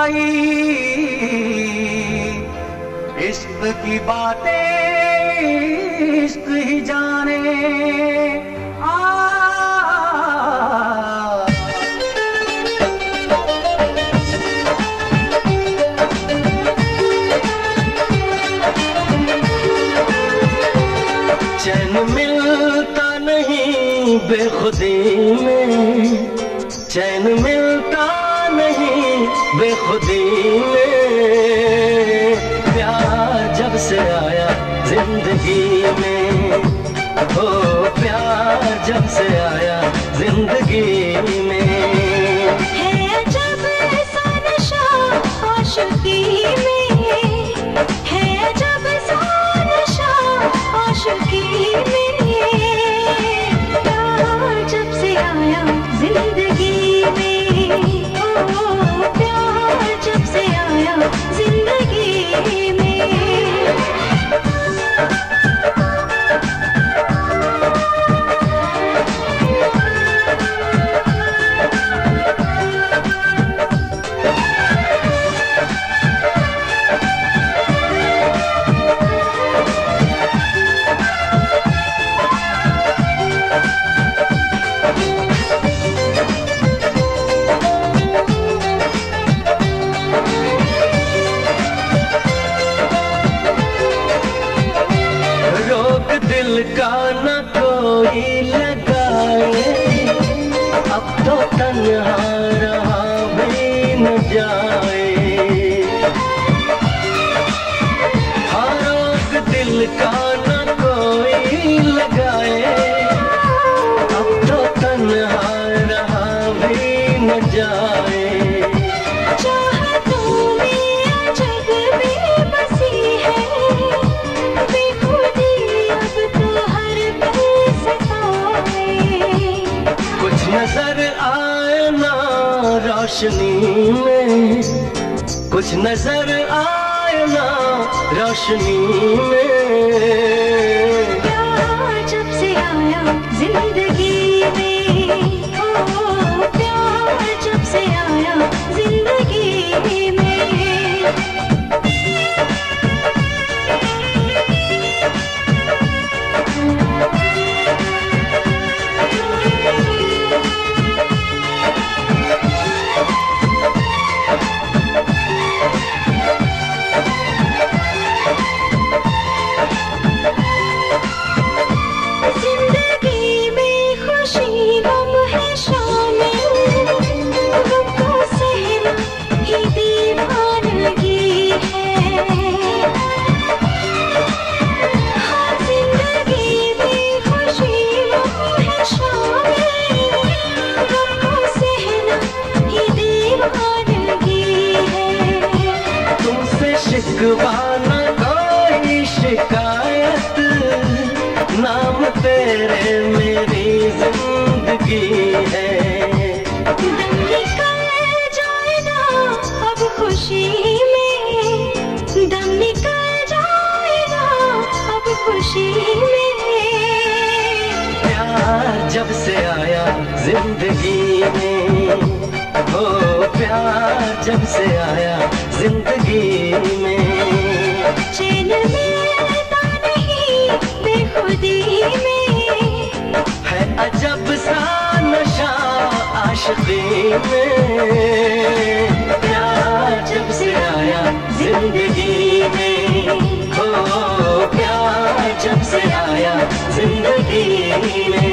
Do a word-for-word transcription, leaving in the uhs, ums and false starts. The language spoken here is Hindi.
आई, इश्क की बातें इश्क ही जाने। आ चैन मिलता नहीं बेखुदी में, चैन मिलता नहीं बेखुदी में। प्यार जब से आया जिंदगी में, हो प्यार जब से आया जिंदगी में। है अजब सा नशा आशिकी में, है अजब सा नशा आशिकी में। प्यार जब से आया जिंदगी में, ओ प्यार जब से आया जिंदगी में। दिल का न कोई लगाए, अब तो तन्हा रहा भी न जाए। हाँ रोक दिल का न कोई लगाए, अब तो तन्हा रहा भी न जाए। नजर आए ना रोशनी में, कुछ नजर आए ना रोशनी में। प्यार जब से आया जिंदगी में, ओ प्यार जब से आया जिंदगी में। शिकवा न कोई शिकायत, नाम तेरे मेरी जिंदगी है। दम निकल जाएगा अब खुशी में, दम निकल जाएगा अब खुशी में। प्यार जब से आया जिंदगी में, हो प्यार जब से आया जिंदगी में। चैन मिलता नहीं बेखुदी में, है अजब सा नशा आशिकी में। प्यार जब से आया जिंदगी में, हो प्यार जब से आया जिंदगी में।